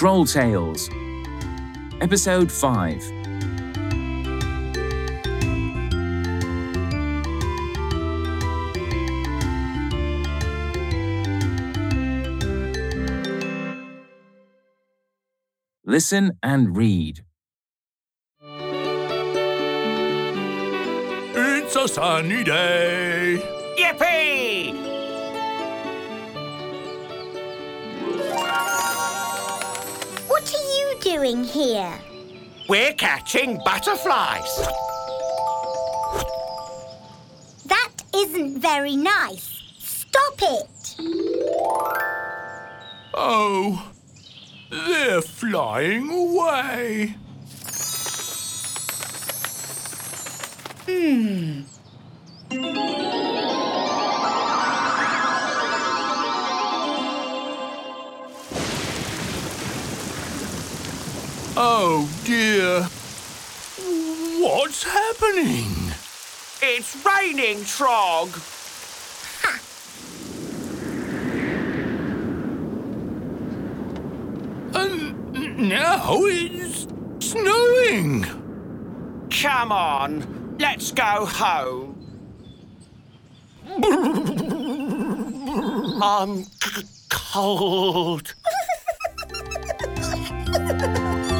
Troll Tales, Episode 5. Listen and read. It's a sunny day. Yippee! What are you doing here? We're catching butterflies. That isn't very nice. Stop it! Oh, they're flying away. Oh dear. What's happening? It's raining, Trog. And now it's snowing. Come on, let's go home. I'm cold.